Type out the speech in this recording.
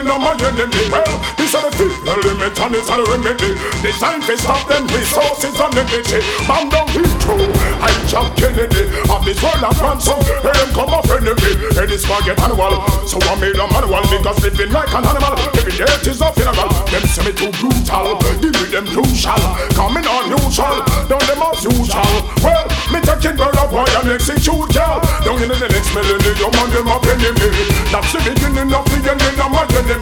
No my enemy. Well, these are the people limit and it's a remedy. Designed to stop them resources and energy. Man down his true. I John Kennedy. Of this world of ransom. Here them come off enemy. And this forget manual. So I made a manual because living like an animal. Every day it is a funeral. Them say me too brutal. Give me them crucial. Coming on neutral. Down them as usual. Well, me taking girl up boy and execute girl. Down in the next millennium and them up enemy. That's the beginning of the ending of my enemy.